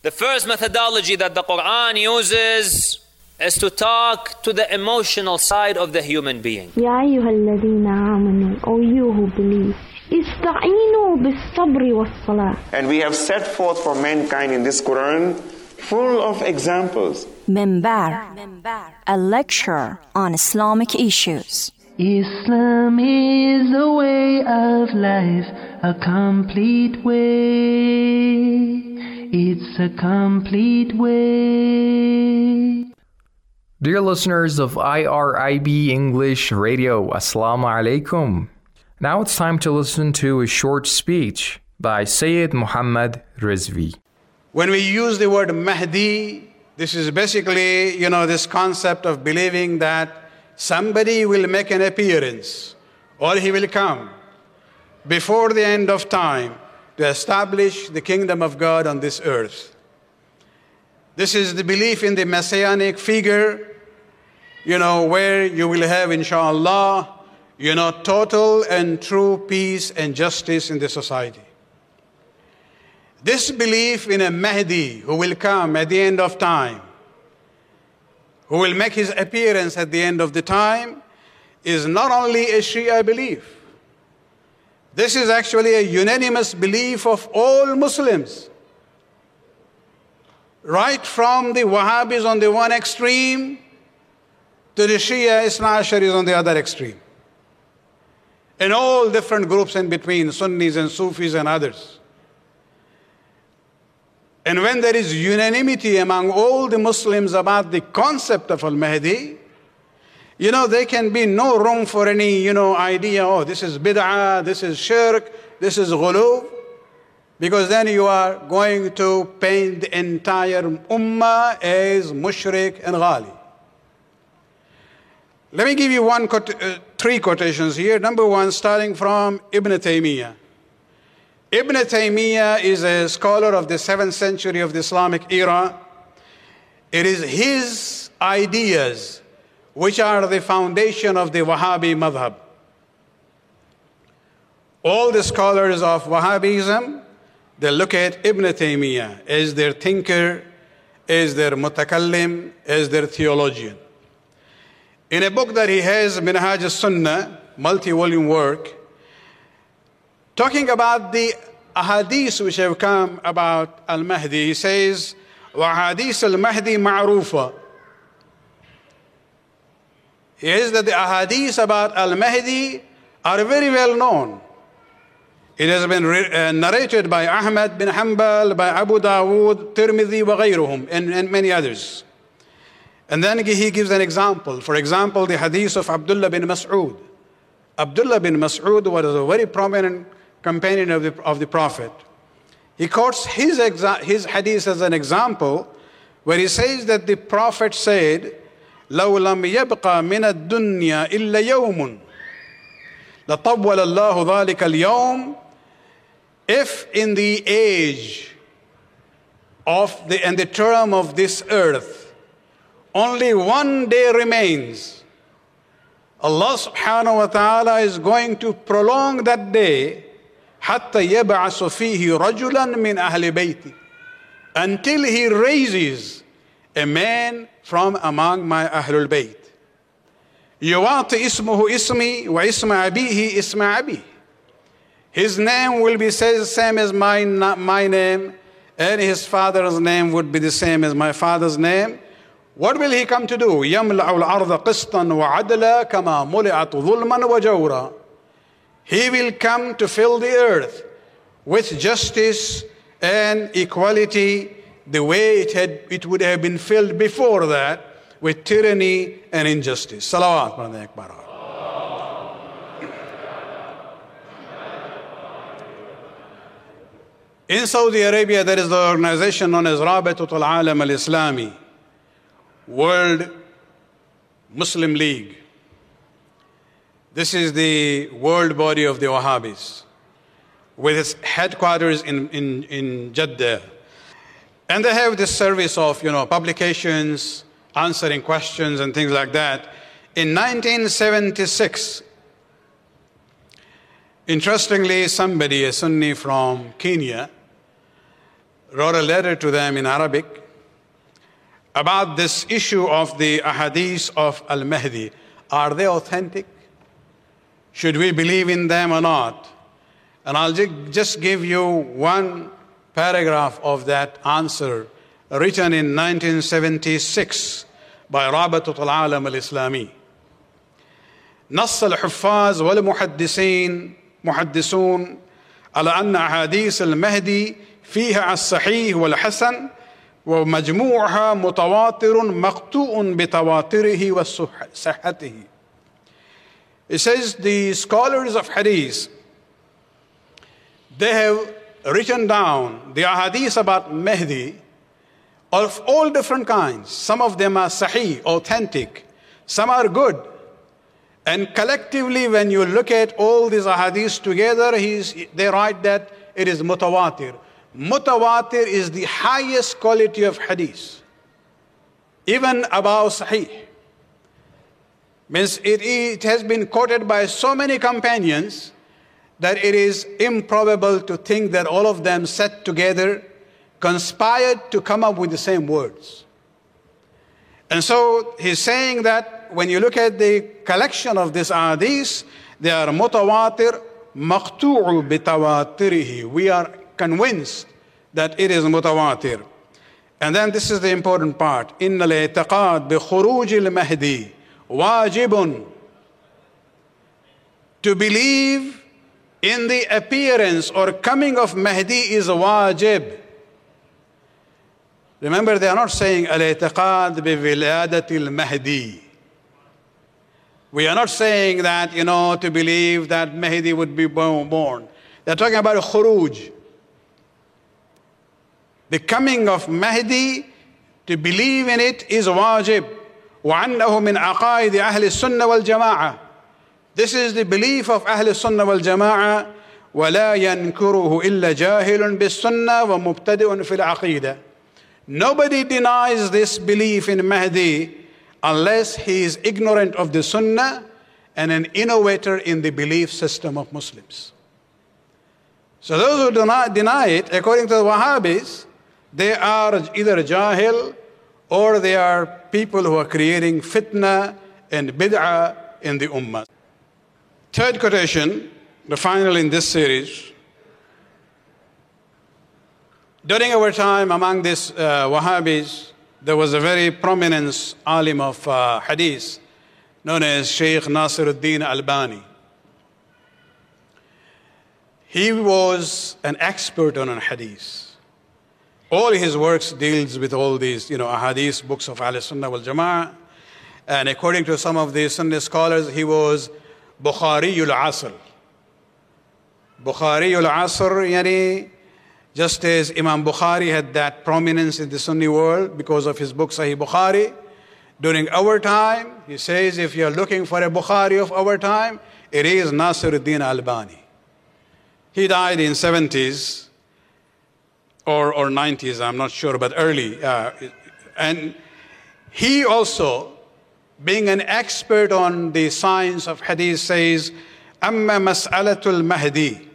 The first methodology that the Quran uses is to talk to the emotional side of the human being. يا أيها الذين آمنوا, O you who believe, استعينوا بالصبر والصلاة. And we have set forth for mankind in this Quran full of examples. Minbar, a lecture on Islamic issues. Islam is a way of life, a complete way. It's a complete way. Dear listeners of IRIB English Radio, Assalamu alaikum. Now it's time to listen to a short speech by Sayyid Muhammad Rizvi. When we use the word Mahdi, this is basically, this concept of believing that somebody will make an appearance or he will come before the end of time to establish the kingdom of God on this earth. This is the belief in the messianic figure, where you will have, inshallah, total and true peace and justice in the society. This belief in a Mahdi who will come at the end of time, who will make his appearance at the end of the time, is not only a Shia belief. This is actually a unanimous belief of all Muslims. Right from the Wahhabis on the one extreme to the Shia Isna Asharis on the other extreme. And all different groups in between, Sunnis and Sufis and others. And when there is unanimity among all the Muslims about the concept of Al-Mahdi, there can be no room for any, idea, this is bid'ah, this is shirk, this is ghuluw, because then you are going to paint the entire ummah as mushrik and ghali. Let me give you three quotations here. Number one, starting from Ibn Taymiyyah. Ibn Taymiyyah is a scholar of the 7th century of the Islamic era. It is his ideas which are the foundation of the Wahhabi madhab. All the scholars of Wahhabism, they look at Ibn Taymiyyah as their thinker, as their mutakallim, as their theologian. In a book that he has, Minhaj al-Sunnah, multi-volume work, talking about the ahadith which have come about Al-Mahdi, he says, وَحَدِيث al-Mahdi ma'rufa. He says that the ahadith about Al-Mahdi are very well known. It has been narrated by Ahmad bin Hanbal, by Abu Dawood, Tirmidhi, wa ghayruhum, and many others. And then he gives an example. For example, the hadith of Abdullah bin Mas'ud. Abdullah bin Mas'ud was a very prominent companion of the Prophet. He quotes his hadith as an example, where he says that the Prophet said, لَوْ لَمْ يَبْقَى مِنَ الدُّنْيَا إِلَّا يَوْمٌ لَطَوَّلَ اللَّهُ ذَلِكَ الْيَوْمِ. If in the age and the term of this earth, only one day remains, Allah subhanahu wa ta'ala is going to prolong that day حَتَّى يَبْعَثُ فِيهِ رَجُلًا مِنْ أَهْلِ بَيْتِ, until he raises a man from among my Ahlul Bayt. يُوَاطِ اسمه اسمي واسم أبيه اسم أبي. His name will be the same as my name, and his father's name would be the same as my father's name. What will he come to do? يَمْلَعُ الْأَرْضَ قِسْطًا وَعَدْلًا كَمَا مُلِئَتْ ظُلْمًا وَجَوْرًا. He will come to fill the earth with justice and equality, the way it would have been filled before that, with tyranny and injustice. Salawat. In Saudi Arabia, there is the organization known as Rabitat al-Alam al-Islami, World Muslim League. This is the world body of the Wahhabis, with its headquarters in Jeddah. And they have this service of, publications, answering questions and things like that. In 1976, interestingly, somebody, a Sunni from Kenya, wrote a letter to them in Arabic about this issue of the ahadith of Al-Mahdi. Are they authentic? Should we believe in them or not? And I'll just give you one paragraph of that answer written in 1976 by رابطة العالم الإسلامي. نص الحفاظ والمحدثون على أن أحاديث المهدي فيها الصحيح والحسن ومجموعها متواتر مقطوع بتواتره وصحته. It says the scholars of hadith, they have written down the ahadith about Mahdi of all different kinds. Some of them are sahih, authentic. Some are good. And collectively, when you look at all these ahadith together, they write that it is mutawatir. Mutawatir is the highest quality of hadith, even above sahih. Means it has been quoted by so many companions that it is improbable to think that all of them sat together, conspired to come up with the same words. And so he's saying that when you look at the collection of this ahadith, they are mutawatir maqtu'u bitawatirihi. We are convinced that it is mutawatir. And then this is the important part. إن الاعتقاد بخروج المهدي واجب. To believe in the appearance or coming of Mahdi is wajib. Remember, they are not saying الاعتقاد بولادة المهدي. We are not saying that, to believe that Mahdi would be born. They're talking about khuruj. The coming of Mahdi, to believe in it is wajib. وَعَنَّهُ مِنْ عَقَائِدِ أَهْلِ السُنَّةِ وَالْجَمَاعَةِ. This is the belief of Ahl al-Sunnah wal-Jama'ah. وَلَا يَنْكُرُهُ إِلَّا جَاهِلٌ بِالسُّنَّةِ وَمُبْتَدِئٌ فِي الْعَقِيدَةِ. Nobody denies this belief in Mahdi unless he is ignorant of the Sunnah and an innovator in the belief system of Muslims. So those who do not deny it, according to the Wahhabis, they are either jahil or they are people who are creating fitna and bid'ah in the ummah. Third quotation, the final in this series. During our time among these Wahhabis, there was a very prominent alim of hadith known as Shaykh Nasiruddin Albani. He was an expert on hadith. All his works deals with all these, ahadith, books of Ahl Sunnah wal Jama'ah. And according to some of the Sunni scholars, he was Bukhariul Asr. Bukhariul Asr, just as Imam Bukhari had that prominence in the Sunni world because of his book Sahih Bukhari. During our time, he says, if you're looking for a Bukhari of our time, it is Nasiruddin Albani. He died in 70s or 90s, I'm not sure, but early. And he also, being an expert on the science of hadith, says, أَمَّا مَسْأَلَةُ الْمَهْدِي.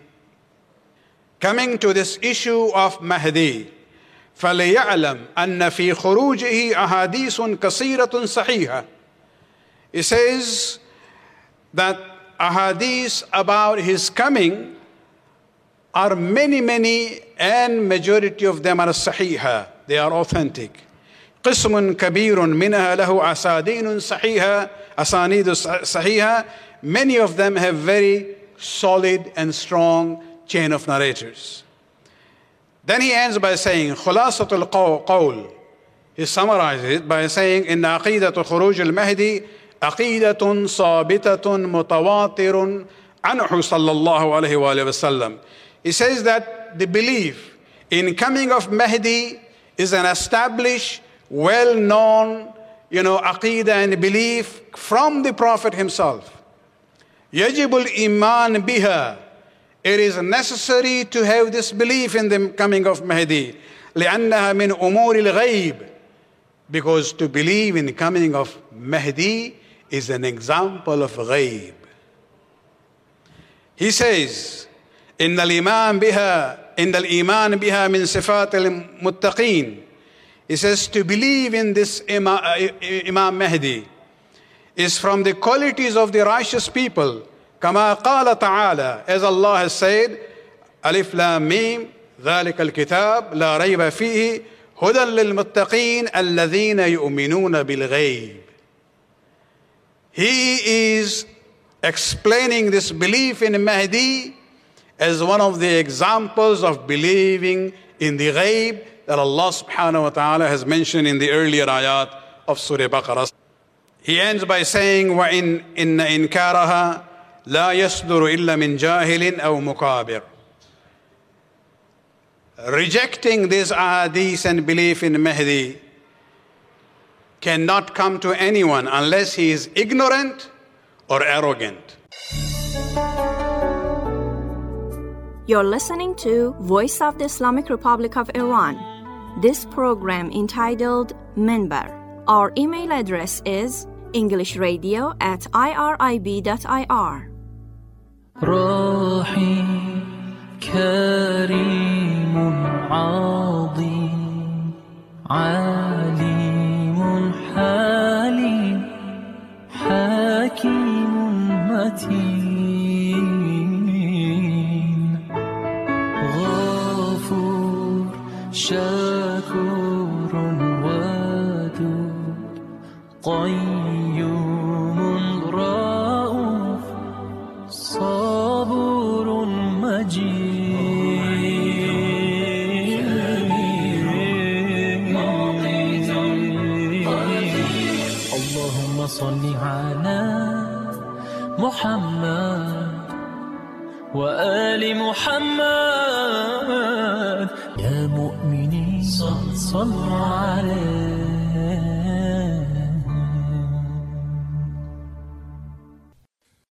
Coming to this issue of Mahdi, فَلْيَعْلَمْ أَنَّ فِي خُرُوجِهِ أَحَادِيثٌ كَثِيرَةٌ صَحِيحَةٌ. He says that ahadith about his coming are many, and majority of them are sahiha. They are authentic. قسم كبير منها له أسانيد صحيحة. Many of them have very solid and strong chain of narrators. Then he ends by saying, خلاصة القول. He summarizes it by saying, إن عقيدة خروج المهدي عقيدة ثابتة متواتر عنه صلى الله عليه وآله وسلم. He says that the belief in coming of Mahdi is an established, well-known, aqidah and belief from the Prophet himself. يجب الإيمان بها. It is necessary to have this belief in the coming of Mahdi. لأنها من أمور الغيب. Because to believe in the coming of Mahdi is an example of ghaib. He says, إن الإيمان بها إن الإيمان بها من صفات المتقين. He says to believe in this Imam Mahdi is from the qualities of the righteous people. كما قال تعالى, as Allah has said, ألف لام ميم ذلك الكتاب لا ريب فيه هدى للمتقين الذين يؤمنون بالغيب. He is explaining this belief in Mahdi as one of the examples of believing in the ghaib that Allah subhanahu wa ta'ala has mentioned in the earlier ayat of Surah Baqarah. He ends by saying, وَإِنَّ إِنْكَارَهَا لَا يَصْدُرُ إِلَّا مِنْ جَاهِلٍ أَوْ مُكَابِرٍ. Rejecting this ahadith and belief in Mahdi cannot come to anyone unless he is ignorant or arrogant. You're listening to Voice of the Islamic Republic of Iran. This program entitled Minbar. Our email address is englishradio@irib.ir. روحي كريم عظيم عليم حليم حكيم متين غفور شكور ودود قيوم رؤوف صبور مجيد اللهم صل على محمد وآل محمد يا مؤمنين صلوا عليه